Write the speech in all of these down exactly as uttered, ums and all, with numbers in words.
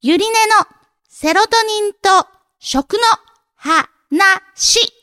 ゆりねのセロトニンと食の話。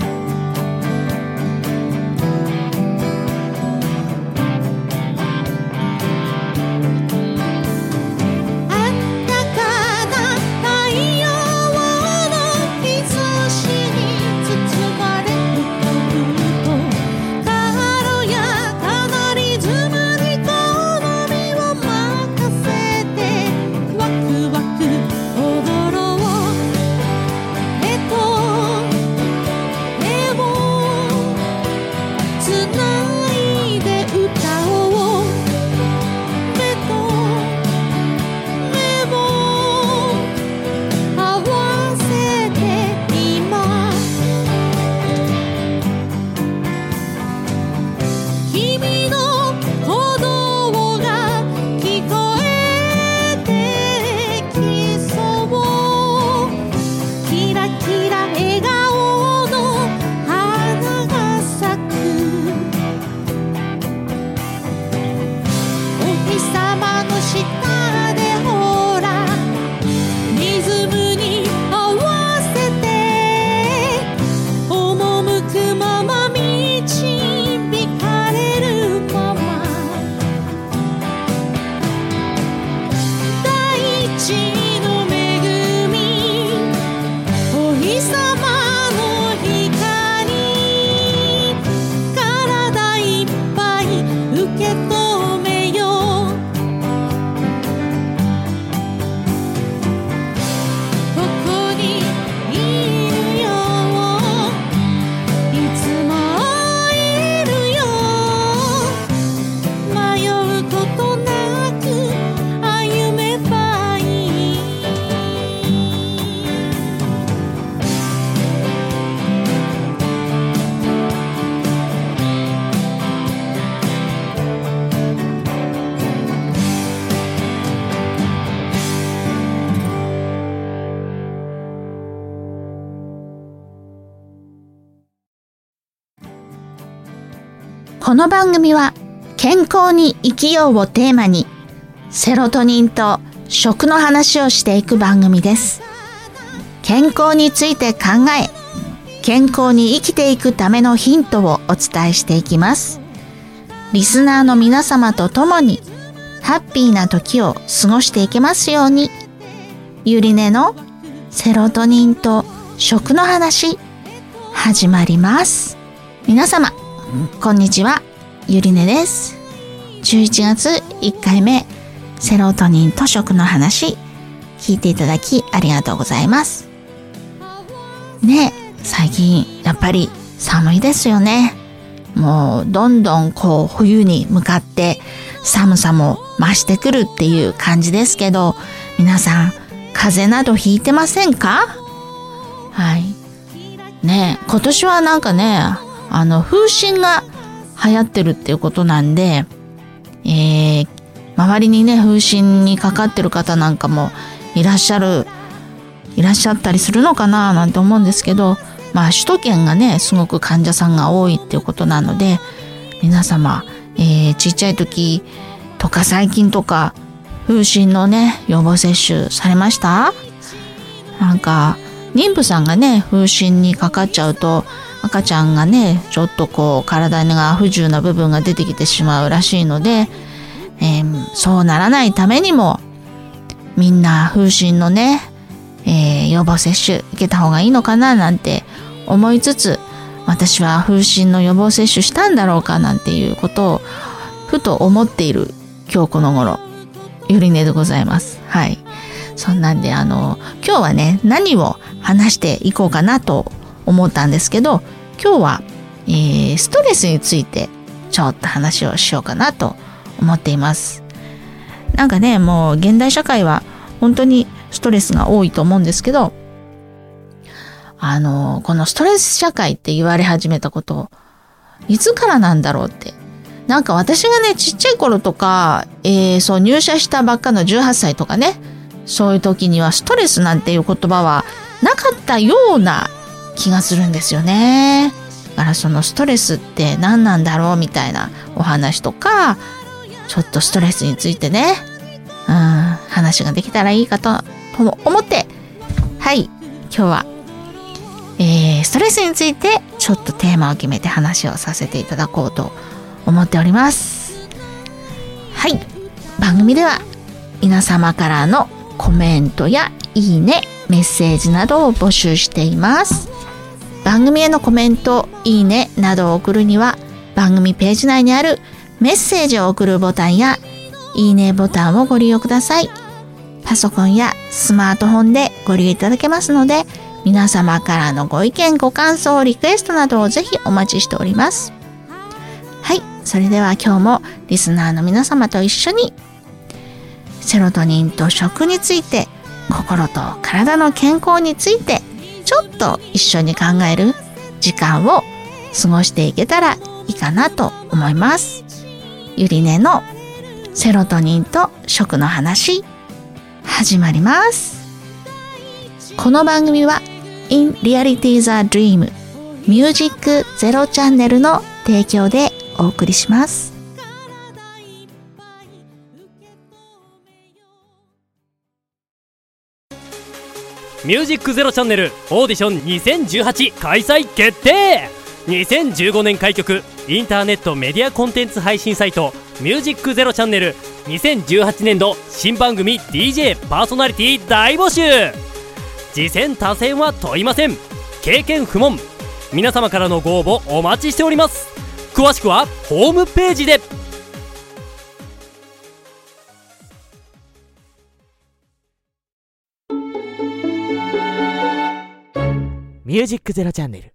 この番組は健康に生きようをテーマにセロトニンと食の話をしていく番組です。健康について考え、健康に生きていくためのヒントをお伝えしていきます。リスナーの皆様と共にハッピーな時を過ごしていけますように。ゆりねのセロトニンと食の話始まります。皆様こんにちは、ゆりねです。じゅういちがついっかいめ、セロトニンと食の話、聞いていただきありがとうございます。ね、最近やっぱり寒いですよね。もうどんどんこう冬に向かって寒さも増してくるっていう感じですけど、皆さん風邪などひいてませんか？はい。ね、今年はなんかね、あの風疹が流行ってるっていうことなんで、えー、周りにね風疹にかかってる方なんかもいらっしゃるいらっしゃったりするのかななんて思うんですけど、まあ首都圏がねすごく患者さんが多いっていうことなので、皆様、えー、ちっちゃい時とか最近とか風疹のね予防接種されました？なんか妊婦さんがね風疹にかかっちゃうと赤ちゃんがねちょっとこう体が不自由な部分が出てきてしまうらしいので、えー、そうならないためにもみんな風疹のね、えー、予防接種受けた方がいいのかななんて思いつつ、私は風疹の予防接種したんだろうかなんていうことをふと思っている今日この頃、ゆりねでございます。はい。そんなんであの今日はね何を話していこうかなと思ったんですけど、今日は、えー、ストレスについてちょっと話をしようかなと思っています。なんかね、もう現代社会は本当にストレスが多いと思うんですけど、あのこのストレス社会って言われ始めたことをいつからなんだろうって、なんか私がねちっちゃい頃とか、えー、そう入社したばっかのじゅうはっさいとかね、そういう時にはストレスなんていう言葉はなかったような気がするんですよね。だからそのストレスって何なんだろうみたいなお話とか、ちょっとストレスについてねうん話ができたらいいかと思って、はい、今日は、えー、ストレスについてちょっとテーマを決めて話をさせていただこうと思っております。はい、番組では皆様からのコメントやいいね、メッセージなどを募集しています。番組へのコメント、いいねなどを送るには番組ページ内にあるメッセージを送るボタンやいいねボタンをご利用ください。パソコンやスマートフォンでご利用いただけますので、皆様からのご意見、ご感想、リクエストなどをぜひお待ちしております。はい、それでは今日もリスナーの皆様と一緒にセロトニンと食について、心と体の健康についてちょっと一緒に考える時間を過ごしていけたらいいかなと思います。ゆりねのセロトニンと食の話、始まります。この番組は In Reality the Dream ミュージックゼロチャンネルの提供でお送りします。 ミュージックゼロチャンネルオーディションにせんじゅうはち開催決定。にせんじゅうごねん開局インターネットメディアコンテンツ配信サイトミュージックゼロチャンネルにせんじゅうはちねん度新番組 ディージェー パーソナリティ大募集。次戦他戦は問いません。経験不問。皆様からのご応募お待ちしております。詳しくはホームページで。ミュージックゼロチャンネル。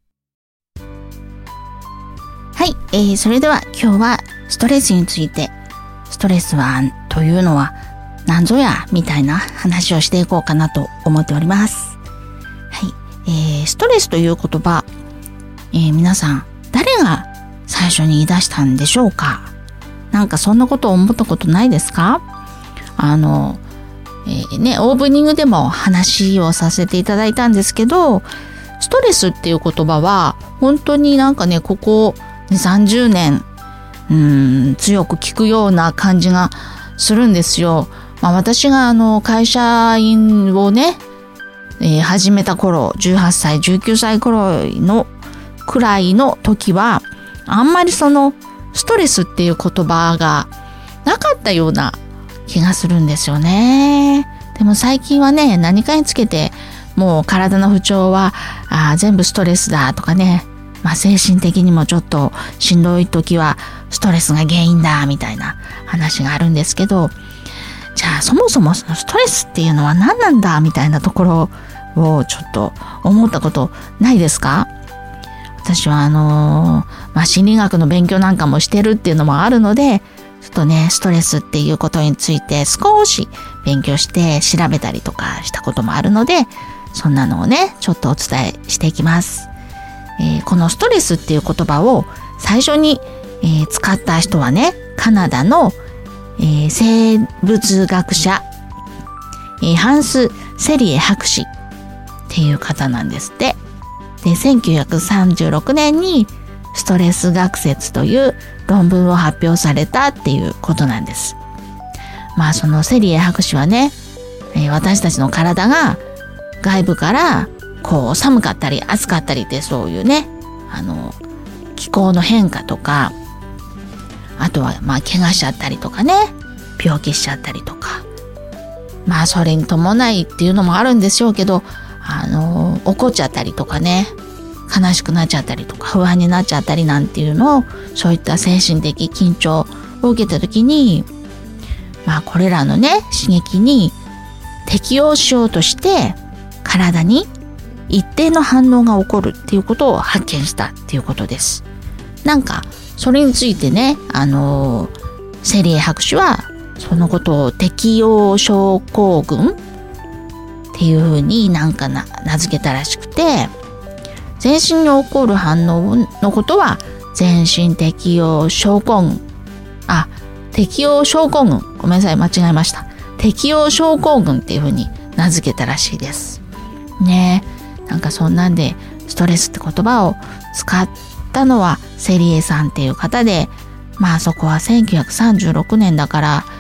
はい、えー、それでは今日はストレスについて、ストレスはというのは何ぞやみたいな話をしていこうかなと思っております。はい、えー、ストレスという言葉、えー、皆さん誰が最初に言い出したんでしょうか。なんかそんなことを思ったことないですか？あの、えー、ね、オープニングでも話をさせていただいたんですけど、ストレスっていう言葉は本当になんかね、ここにさんじゅうねんうーん強く聞くような感じがするんですよ。まあ、私があの会社員をね、えー、始めた頃、じゅうはっさいじゅうきゅうさい頃のくらいの時はあんまりそのストレスっていう言葉がなかったような気がするんですよね。でも最近はね、何かにつけてもう体の不調はあ全部ストレスだとかね、まあ、精神的にもちょっとしんどい時はストレスが原因だみたいな話があるんですけど、じゃあそもそもそのストレスっていうのは何なんだみたいなところをちょっと思ったことないですか？私はあのー、まあ、心理学の勉強なんかもしてるっていうのもあるので、ちょっとね、ストレスっていうことについて少し勉強して調べたりとかしたこともあるので、そんなのをね、ちょっとお伝えしていきます。えー、このストレスっていう言葉を最初に、えー、使った人はね、カナダの、えー、生物学者、えー、ハンス・セリエ博士っていう方なんですって。で、せんきゅうひゃくさんじゅうろくねんにストレス学説という論文を発表されたっていうことなんです。まあそのセリエ博士はね、えー、私たちの体が外部からこう寒かったり暑かったりってそういうね、あの気候の変化とか、あとはまあ怪我しちゃったりとかね、病気しちゃったりとか、まあそれに伴いっていうのもあるんでしょうけど、あの怒っちゃったりとかね、悲しくなっちゃったりとか不安になっちゃったりなんていうのを、そういった精神的緊張を受けた時に、まあこれらのね刺激に適応しようとして体に一定の反応が起こるっていうことを発見したっていうことです。なんかそれについてね、あのセリエ博士はそのことを適応症候群っていうふうになんかな名付けたらしくて、全身に起こる反応のことは全身適応症候群、あ、適応症候群、ごめんなさい、間違えました。適応症候群っていうふうに名付けたらしいですね。なんかそんなんでストレスって言葉を使ったのはセリエさんっていう方で、まあそこはせんきゅうひゃくさんじゅうろくねんだから、え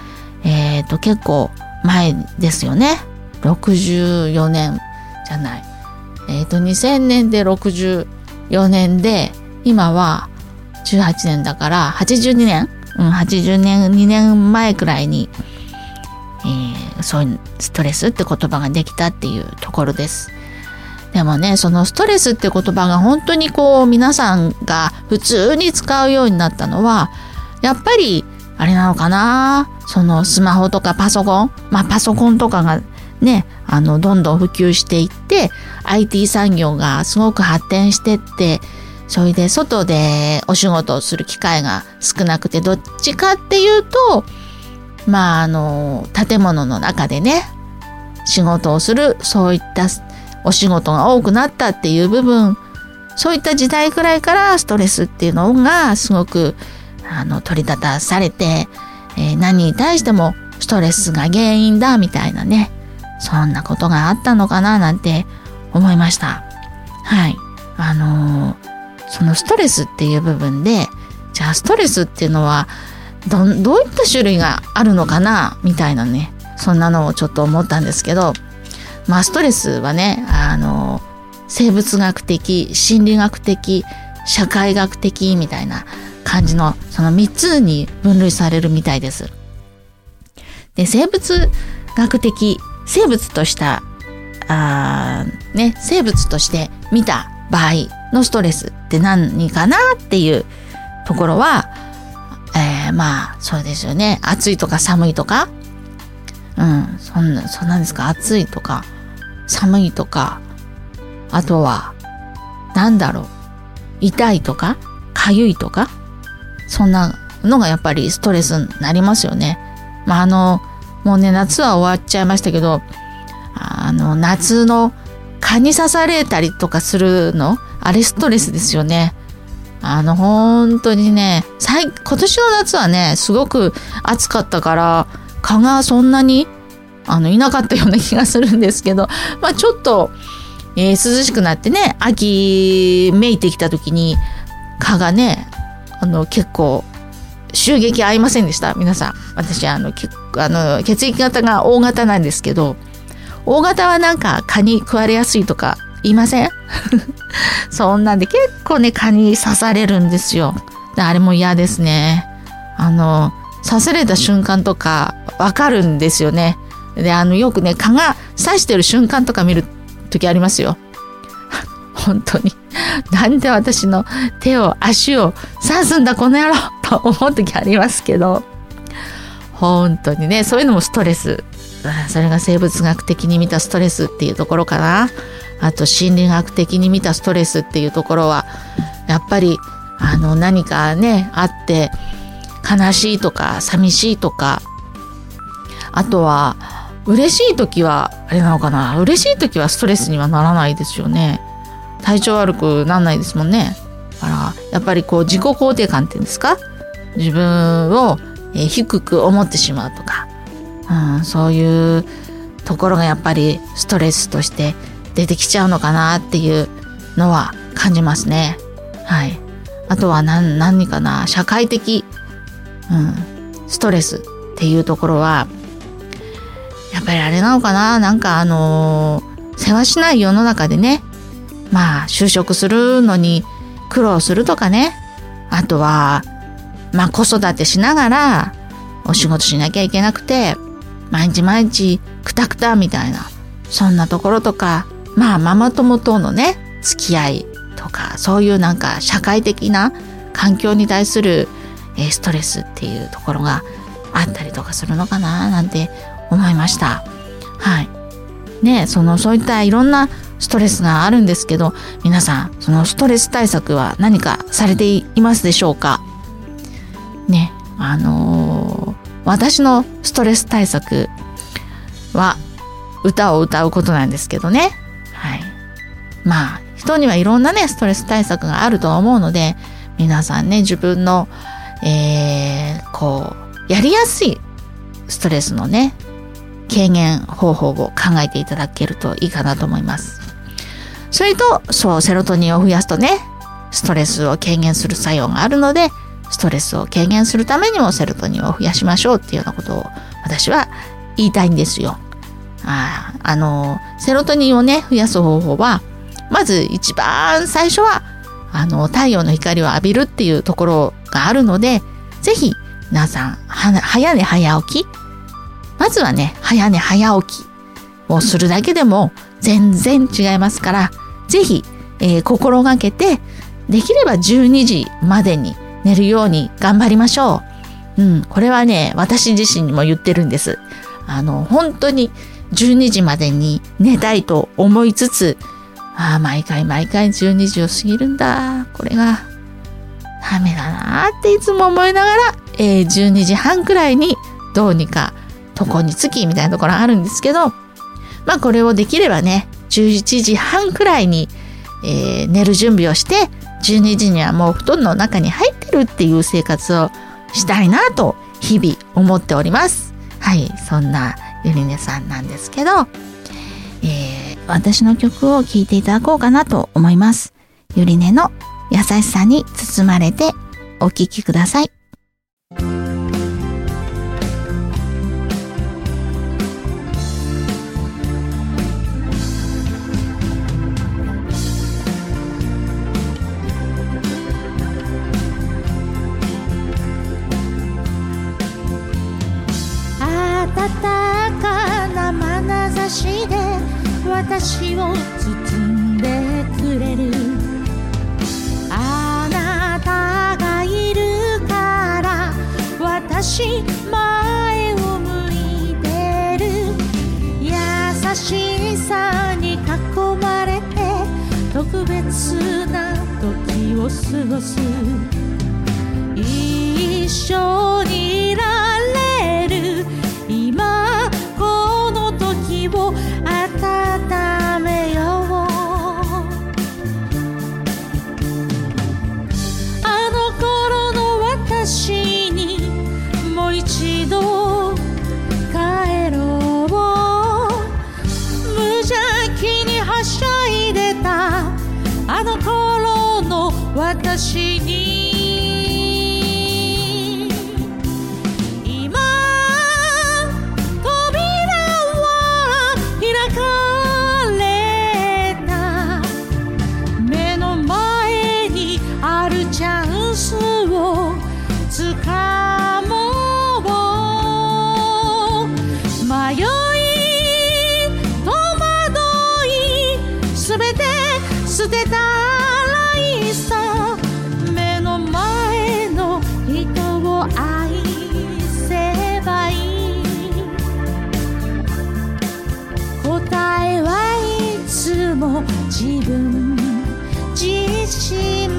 えっと、結構前ですよね。ろくじゅうよねんじゃない。えっと、にせんねんでろくじゅうよねんで、今はじゅうはちねんだから、はちじゅうにねんうん、はちじゅうねん、にねんまえくらいに、えー、そういうストレスって言葉ができたっていうところです。でもね、そのストレスって言葉が本当にこう皆さんが普通に使うようになったのは、やっぱりあれなのかな、そのスマホとかパソコン、まあパソコンとかがね、あのどんどん普及していって、アイティー 産業がすごく発展してって、それで外でお仕事をする機会が少なくて、どっちかっていうと、まああの建物の中でね、仕事をする、そういったお仕事が多くなったっていう部分、そういった時代くらいからストレスっていうのがすごくあの取り立たされて、えー、何に対してもストレスが原因だみたいなね、そんなことがあったのかななんて思いました。はい。あのー、そのストレスっていう部分で、じゃあストレスっていうのはど、どういった種類があるのかなみたいなね、そんなのをちょっと思ったんですけど、まあストレスはね、あの生物学的、心理学的、社会学的みたいな感じのそのみっつに分類されるみたいです。で、生物学的、生物としたあね、生物として見た場合のストレスって何かなっていうところは、えー、まあそうですよね。暑いとか寒いとか、うん、そんなそんなんですか。暑いとか寒いとか、あとはなんだろう、痛いとか痒いとか、そんなのがやっぱりストレスになりますよね。まああのもうね、夏は終わっちゃいましたけど、あの夏の蚊に刺されたりとかするの、あれストレスですよね。あの本当にね、今年の夏はねすごく暑かったから蚊がそんなにあのいなかったような気がするんですけど、まあちょっと、えー、涼しくなってね、秋めいてきた時に蚊がね、あの結構襲撃合いませんでした？皆さん。私あの結構あの血液型が大型なんですけど、大型はなんか蚊に食われやすいとか言いません？そんなんで結構ね蚊に刺されるんですよ。であれも嫌ですね。あの刺された瞬間とかわかるんですよね。であのよくね蚊が刺してる瞬間とか見る時ありますよ。本当になんで私の手を足を刺すんだこの野郎と思う時ありますけど、本当にねそういうのもストレス。それが生物学的に見たストレスっていうところかな。あと心理学的に見たストレスっていうところはやっぱりあの何かねあって悲しいとか寂しいとか、あとは嬉しい時はあれなのかな、嬉しい時はストレスにはならないですよね。体調悪くならないですもんね。だからやっぱりこう自己肯定感っていうんですか、自分を低く思ってしまうとか、うん、そういうところがやっぱりストレスとして出てきちゃうのかなっていうのは感じますね。はい。あとは何、何かな、社会的、うん、ストレスっていうところはやっぱりあれなのかな、なんかあのー、世話しない世の中でね、まあ就職するのに苦労するとかね、あとはまあ子育てしながらお仕事しなきゃいけなくて毎日毎日クタクタみたいな、そんなところとか、まあママ友とのね付き合いとか、そういうなんか社会的な環境に対する、えー、ストレスっていうところがあったりとかするのかななんて思いました。はい。ね、そのそういったいろんなストレスがあるんですけど、皆さんそのストレス対策は何かされていますでしょうか？ね、あのー、私のストレス対策は歌を歌うことなんですけどね。はい。まあ人にはいろんなねストレス対策があると思うので、皆さんね自分の、えー、こうやりやすいストレスのね軽減方法を考えていただけるといいかなと思います。それとそうセロトニンを増やすとねストレスを軽減する作用があるので、ストレスを軽減するためにもセロトニンを増やしましょうっていうようなことを私は言いたいんですよ。ああのセロトニンをね増やす方法は、まず一番最初はあの太陽の光を浴びるっていうところがあるので、ぜひ皆さんは早寝早起き、まずはね早寝早起きをするだけでも全然違いますから、ぜひ、えー、心がけて、できればじゅうにじまでに寝るように頑張りましょう。うん、これはね私自身にも言ってるんです。あの本当にじゅうにじまでに寝たいと思いつつ、ああ毎回毎回じゅうにじを過ぎるんだ、これがダメだなっていつも思いながら、えー、じゅうにじはんくらいにどうにか床につきみたいなところあるんですけど、まあこれをできればねじゅういちじはんくらいに、えー、寝る準備をして、じゅうにじにはもう布団の中に入ってるっていう生活をしたいなと日々思っております。はい、そんなゆりねさんなんですけど、えー、私の曲を聴いていただこうかなと思います。ゆりねの優しさに包まれてお聴きください。 温かな眼差しで私を包んでくれる、あなたがいるから私前を向いてる、優しさに囲まれて特別な時を過ごす、一緒にいられる今この時を温めよう、あの頃の私にもう一度帰ろう、無邪気にはしゃいでたあの頃の私に捨てたらいいさ、目の前の人を愛せばいい、答えはいつも自分自身、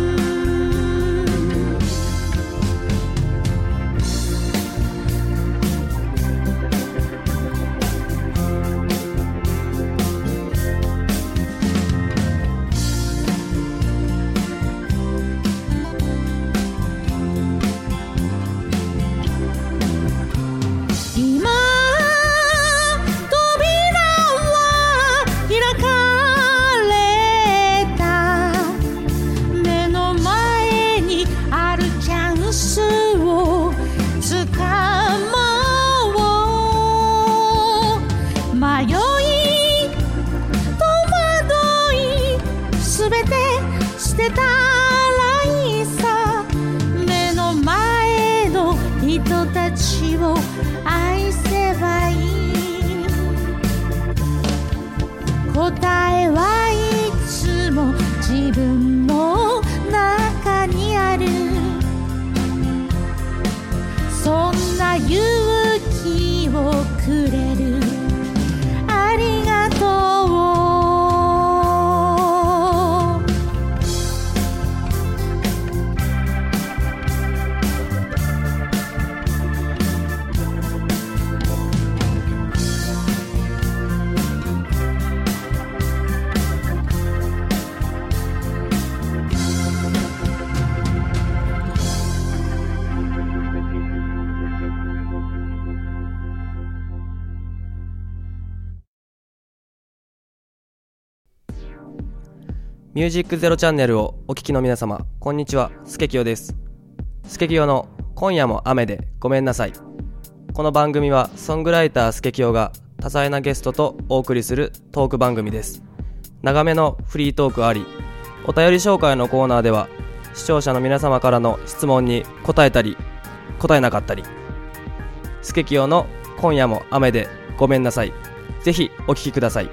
答えはいつも自分の中にある、そんな勇気をくれるありがとう。 ミュージックゼロチャンネルをお聞きの皆様、こんにちは、スケキヨです。スケキヨの今夜も雨でごめんなさい。 この番組はソングライタースケキヨが多彩なゲストとお送りするトーク番組です。長めのフリートークあり、お便り紹介のコーナーでは視聴者の皆様からの質問に答えたり答えなかったり、スケキヨの今夜も雨でごめんなさい、ぜひお聞きください。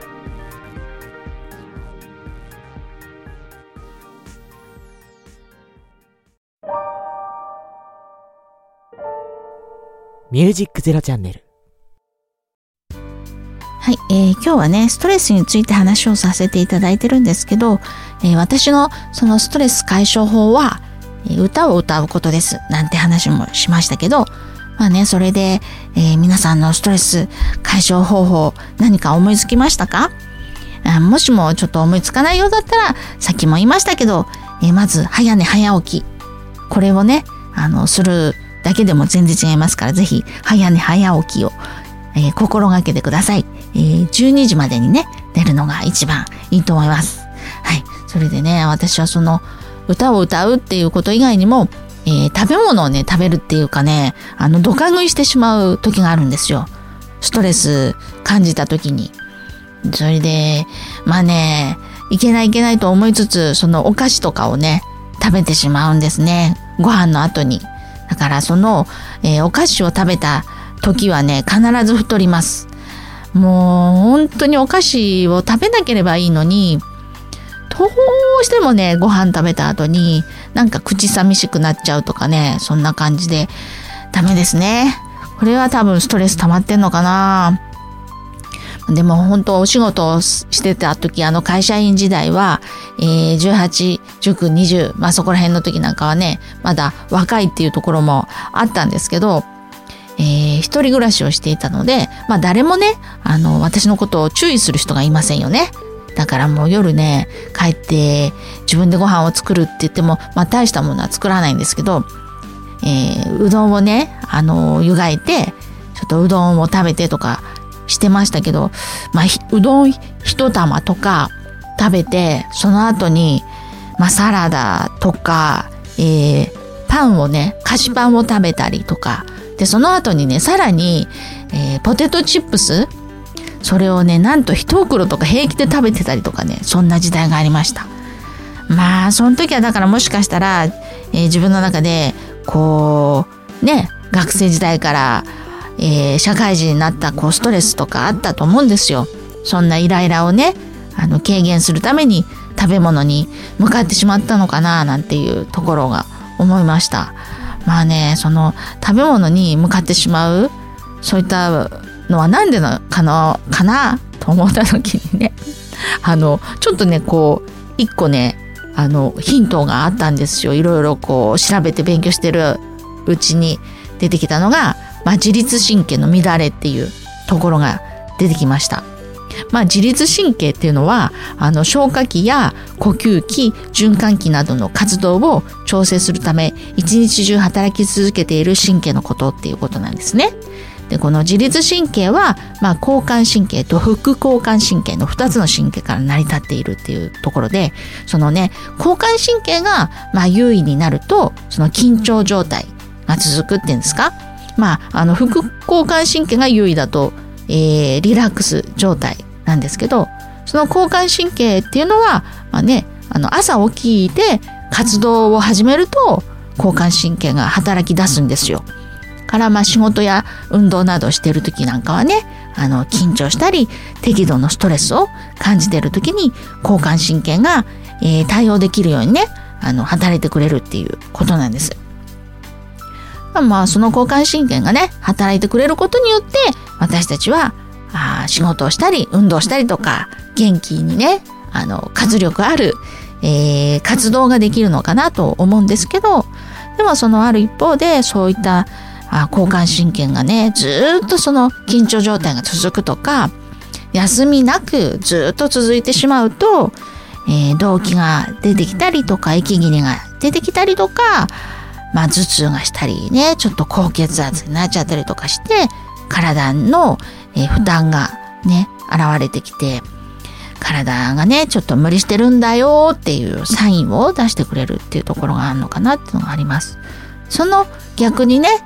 ミュージックゼロチャンネル。 はい、えー、今日はねストレスについて話をさせていただいてるんですけど、えー、私のそのストレス解消法は、えー、歌を歌うことですなんて話もしましたけど、まあねそれで、えー、皆さんのストレス解消方法何か思いつきましたか？あもしもちょっと思いつかないようだったらさっきも言いましたけど、えー、まず早寝早起き、これをねあのするだけでも全然違いますから、ぜひ早寝早起きを、えー、心がけてください。えー、じゅうにじまでにね寝るのが一番いいと思います。はい、それでね私はその歌を歌うっていうこと以外にも、えー、食べ物をね食べるっていうかねあのドカ食いしてしまう時があるんですよ。ストレス感じた時に。それでまあねいけないいけないと思いつつそのお菓子とかをね食べてしまうんですね、ご飯の後に。だからその、えー、お菓子を食べた時はね必ず太ります。もう本当にお菓子を食べなければいいのに、どうしてもねご飯食べた後になんか口寂しくなっちゃうとかね、そんな感じでダメですね。これは多分ストレス溜まってんのかな。でも本当お仕事をしてた時、あの会社員時代は、えー、じゅうはち、じゅうきゅう、にじゅう、まあそこら辺の時なんかはねまだ若いっていうところもあったんですけど、えー、一人暮らしをしていたので、まあ誰もねあの私のことを注意する人がいませんよね。だからもう夜ね帰って自分でご飯を作るって言ってもまあ大したものは作らないんですけど、えー、うどんをねあの湯がいてちょっとうどんを食べてとかしてましたけど、まあうどん一玉とか食べてその後にまあサラダとか、えー、パンをね菓子パンを食べたりとかで、その後にねさらに、えー、ポテトチップス、それをねなんと一袋とか平気で食べてたりとかね、そんな時代がありました。まあその時はだからもしかしたら、えー、自分の中でこうね学生時代からえー、社会人になったこうストレスとかあったと思うんですよ。そんなイライラをねあの軽減するために食べ物に向かってしまったのかななんていうところが思いました。まあねその食べ物に向かってしまうそういったのはなんでなのかなかなと思った時にねあのちょっとねこう一個ねあのヒントがあったんですよ。いろいろこう調べて勉強してるうちに出てきたのが、まあ、自律神経の乱れっていうところが出てきました。まあ、自律神経っていうのはあの消化器や呼吸器、循環器などの活動を調整するため一日中働き続けている神経のことっていうことなんですね。でこの自律神経は、まあ、交感神経と副交感神経のふたつの神経から成り立っているっていうところで、そのね交感神経が、まあ、優位になるとその緊張状態が続くっていうんですか。まあ、あの副交感神経が優位だと、えー、リラックス状態なんですけど、その交感神経っていうのは、まあね、あの朝起きて活動を始めると交感神経が働き出すんですよ。からまあ仕事や運動などしている時なんかはねあの緊張したり適度のストレスを感じている時に交感神経が、えー、対応できるようにねあの働いてくれるっていうことなんです。まあその交感神経がね働いてくれることによって私たちはあ仕事をしたり運動したりとか元気にねあの活力ある、えー、活動ができるのかなと思うんですけど、でもそのある一方でそういったあ交感神経がねずっとその緊張状態が続くとか休みなくずっと続いてしまうと、えー、動悸が出てきたりとか息切れが出てきたりとか、まあ、頭痛がしたりねちょっと高血圧になっちゃったりとかして体の、えー、負担がね現れてきて体がねちょっと無理してるんだよっていうサインを出してくれるっていうところがあるのかなっていうのがあります。その逆にね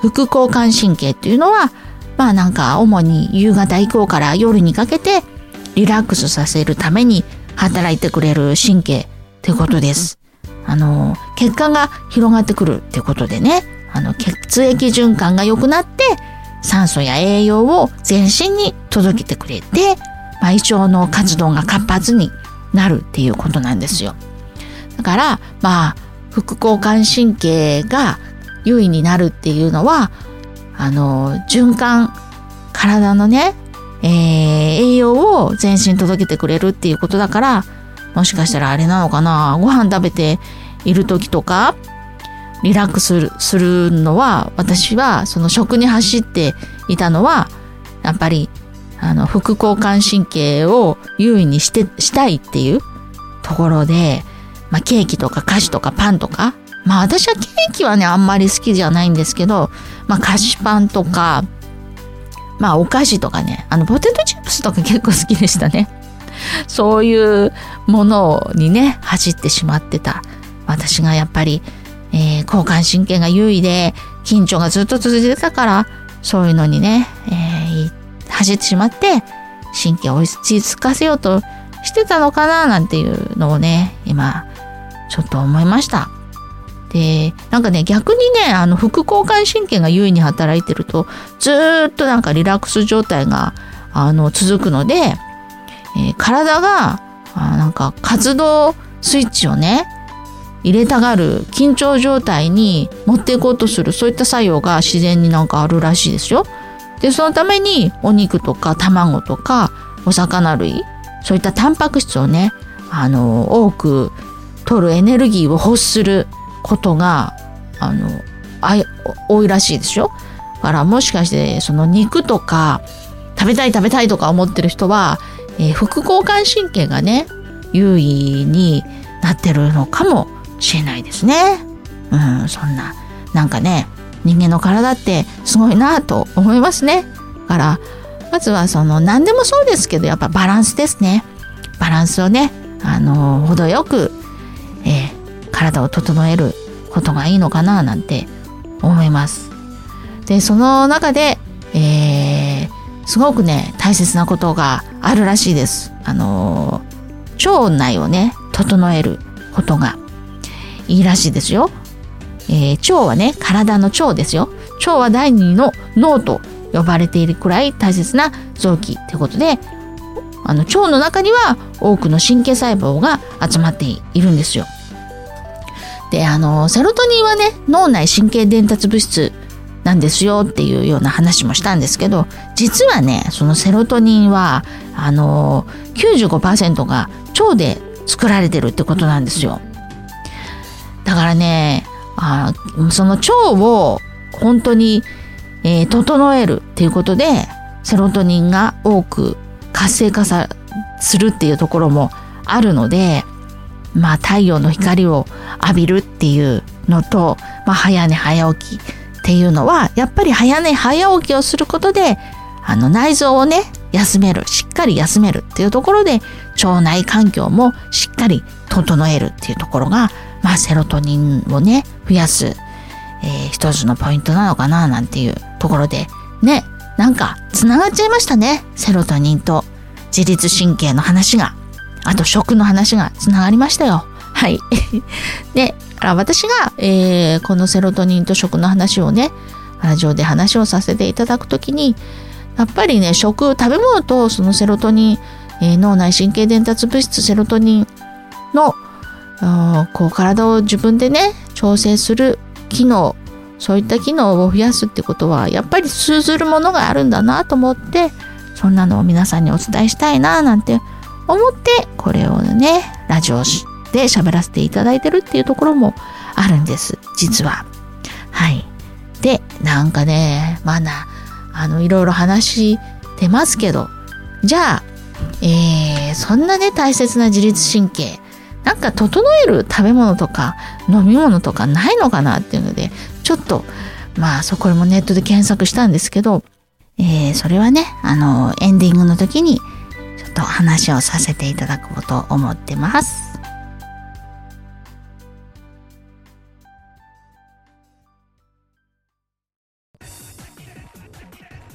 副交感神経っていうのは、まあなんか主に夕方以降から夜にかけてリラックスさせるために働いてくれる神経ってことです。あの、血管が広がってくるってことでね、あの、血液循環が良くなって、酸素や栄養を全身に届けてくれて、まあ、胃腸の活動が活発になるっていうことなんですよ。だから、まあ、副交感神経が優位になるっていうのは、あの、循環、体のね、えー、栄養を全身に届けてくれるっていうことだから、もしかしたらあれなのかな、ご飯食べている時とか、リラックスする、するのは、私はその食に走っていたのは、やっぱり、あの、副交感神経を優位にして、したいっていうところで、まあ、ケーキとか菓子とかパンとか、まあ私はケーキはね、あんまり好きじゃないんですけど、まあ菓子パンとか、まあお菓子とかね、あのポテトチップスとか結構好きでしたね。そういうものにね、走ってしまってた。私がやっぱり、えー、交感神経が優位で、緊張がずっと続いてたから、そういうのにね、えー、走ってしまって、神経を落ち着かせようとしてたのかな、なんていうのをね、今、ちょっと思いました。で、なんかね、逆にね、あの、副交感神経が優位に働いてると、ずーっとなんかリラックス状態が、あの、続くので、えー、体が、あなんか活動スイッチをね、入れたがる緊張状態に持っていこうとする、そういった作用が自然になんかあるらしいですよ。で、そのためにお肉とか卵とかお魚類、そういったタンパク質をね、あの、多く取るエネルギーを欲することが、あの、あい多いらしいですよ。だからもしかしてその肉とか食べたい食べたいとか思ってる人は、えー、副交感神経がね、優位になってるのかもしれないですね。うん、そんな、なんかね、人間の体ってすごいなと思いますね。だから、まずはその、何でもそうですけど、やっぱバランスですね。バランスをね、あの、程よく、えー、体を整えることがいいのかななんて思います。で、その中で、えー、すごくね、大切なことがあるらしいです。あの、腸内をね、整えることがいいらしいですよ。えー、腸はね、体の腸ですよ。腸は第二の脳と呼ばれているくらい大切な臓器ということで、あの腸の中には多くの神経細胞が集まっているんですよ。で、あのセロトニンはね、脳内神経伝達物質なんですよっていうような話もしたんですけど、実はね、そのセロトニンはあの きゅうじゅうごパーセント が腸で作られてるってことなんですよ。だからね、あその腸を本当に、えー、整えるっていうことで、セロトニンが多く活性化さするっていうところもあるので、まあ太陽の光を浴びるっていうのと、まあ早寝早起きっていうのは、やっぱり早寝早起きをすることで、あの内臓をね、休める、しっかり休めるっていうところで、腸内環境もしっかり整えるっていうところが、まあセロトニンをね、増やす、えー、一つのポイントなのかななんていうところで、ね、なんかつながっちゃいましたね。セロトニンと自律神経の話が、あと食の話がつながりましたよ。はい。で、私が、えー、このセロトニンと食の話をね、ラジオで話をさせていただくときに、やっぱりね、食、食べ物とそのセロトニン、えー、脳内神経伝達物質セロトニンの、こう体を自分でね、調整する機能、そういった機能を増やすってことは、やっぱり通ずるものがあるんだなと思って、そんなのを皆さんにお伝えしたいななんて思って、これをね、ラジオで喋らせていただいてるっていうところもあるんです、実は。はい。で、なんかね、まだ、あの、いろいろ話してますけど、じゃあ、えー、そんなね、大切な自律神経、なんか整える食べ物とか飲み物とかないのかなっていうので、ちょっと、まあそこもネットで検索したんですけど、えー、それはね、あの、エンディングの時にちょっと話をさせていただこうと思ってます。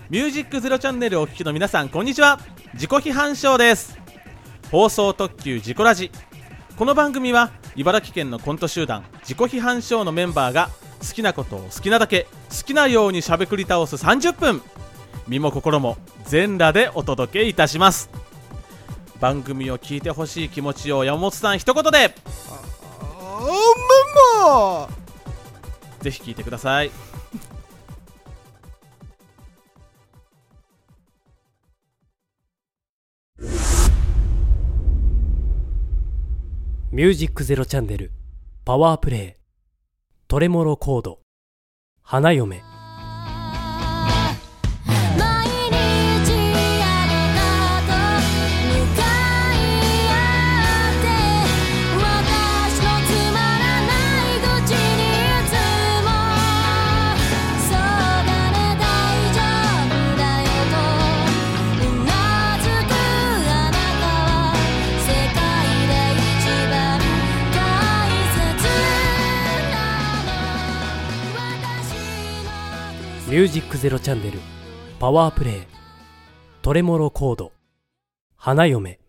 ミュージックゼロチャンネルをお聞きの皆さん、こんにちは。自己批判ショーです。放送特急自己ラジ。この番組は茨城県のコント集団自己批判ショーのメンバーが好きなことを好きなだけ好きなようにしゃべくり倒すさんじゅっぷん、身も心も全裸でお届けいたします。番組を聞いてほしい気持ちを山本さん一言で。 あままぜひ聞いてください。 ミュージックゼロチャンネルパワープレイトレモロコード花嫁。ミュージックゼロチャンネルパワープレイトレモロコード花嫁。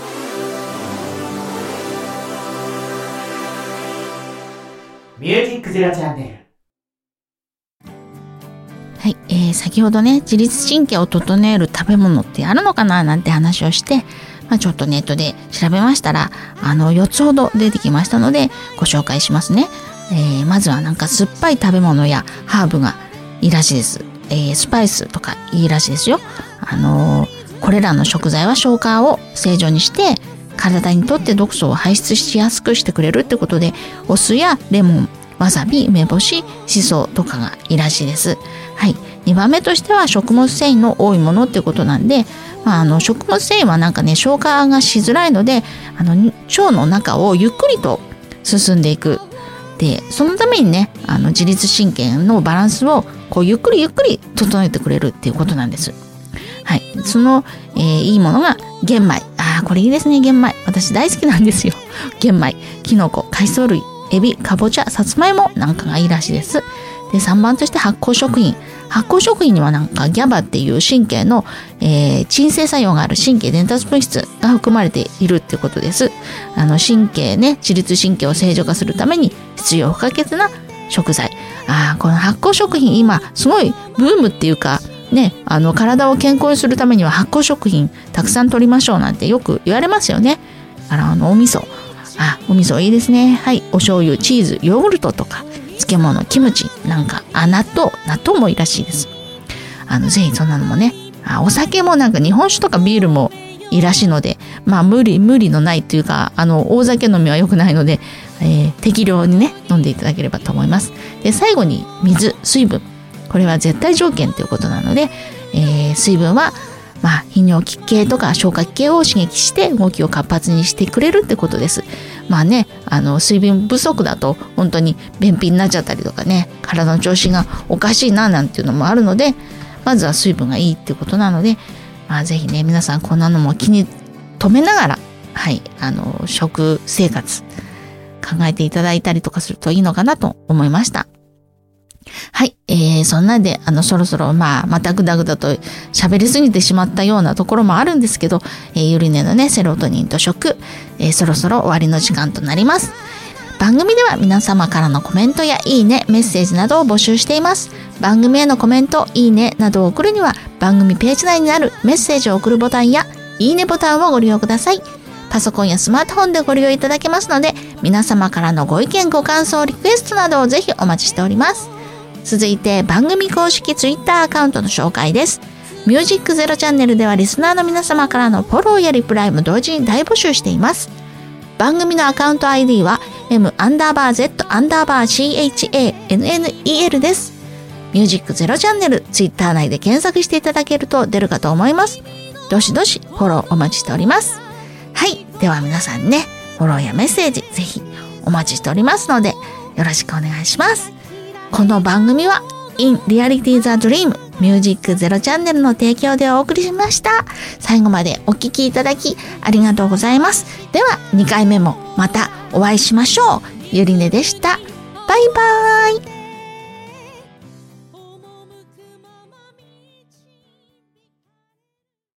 ミュージックゼロチャンネル。 はい、えー、先ほどね、自律神経を整える食べ物ってあるのかななんて話をして、まあ、ちょっとネットで調べましたら、あのよっつほど出てきましたのでご紹介しますね。えー、まずはなんか酸っぱい食べ物やハーブがいいらしいです。えー、スパイスとかいいらしいですよ。あのー、これらの食材は消化を正常にして体にとって毒素を排出しやすくしてくれるってことで、お酢やレモン、わさび、梅干し、しそとかがいいらしいです。はい。にばんめとしては食物繊維の多いものってことなんで、まあ、あの食物繊維はなんかね、消化がしづらいので、あの腸の中をゆっくりと進んでいく。で、そのためにね、あの自律神経のバランスをこうゆっくりゆっくり整えてくれるっていうことなんです。はい。その、えー、いいものが玄米。ああ、これいいですね、玄米。私大好きなんですよ。玄米、キノコ、海藻類、エビ、かぼちゃ、さつまいもなんかがいいらしいです。で、さんばんとして発酵食品。発酵食品にはなんかギャバっていう神経の、えー、鎮静作用がある神経伝達物質が含まれているってことです。あの神経ね、自律神経を正常化するために必要不可欠な食材。ああ、この発酵食品今すごいブームっていうかね、あの体を健康にするためには発酵食品たくさん取りましょうなんてよく言われますよね。あの、あのお味噌。あ、お味噌いいですね。はい、お醤油、チーズ、ヨーグルトとか。漬物、キムチなんか、あ、納豆、納豆もいいらしいです。あのぜひそんなのもね、あ、お酒もなんか日本酒とかビールもいいらしいので、まあ無理無理のないというか、あの大酒飲みは良くないので、えー、適量にね飲んでいただければと思います。で、最後に水、水分、これは絶対条件ということなので、えー、水分はまあ泌尿器系とか消化器系を刺激して動きを活発にしてくれるってことです。まあね、あの水分不足だと本当に便秘になっちゃったりとかね、体の調子がおかしいななんていうのもあるので、まずは水分がいいってことなので、まあぜひね、皆さんこんなのも気に留めながら、はい、あの食生活考えていただいたりとかするといいのかなと思いました。はい、えー、そんなんで、あの、そろそろ、まあ、またぐだぐだと喋りすぎてしまったようなところもあるんですけど、えー、ゆりねのね、セロトニンと食、えー、そろそろ終わりの時間となります。番組では皆様からのコメントやいいね、メッセージなどを募集しています。番組へのコメント、いいねなどを送るには、番組ページ内にあるメッセージを送るボタンや、いいねボタンをご利用ください。パソコンやスマートフォンでご利用いただけますので、皆様からのご意見、ご感想、リクエストなどをぜひお待ちしております。続いて番組公式ツイッターアカウントの紹介です。ミュージックゼロチャンネルではリスナーの皆様からのフォローやリプライも同時に大募集しています。番組のアカウント アイディー は M アンダーバー Z アンダーバー シーエイチエーエヌエヌイーエル です。ミュージックゼロチャンネルツイッター内で検索していただけると出るかと思います。どしどしフォローお待ちしております。はい、では皆さんね、フォローやメッセージぜひお待ちしておりますのでよろしくお願いします。この番組は In Reality the Dream ミュージックゼロチャンネルの提供でお送りしました。最後までお聞きいただきありがとうございます。ではにかいめもまたお会いしましょう。ゆりねでした。バイバーイ。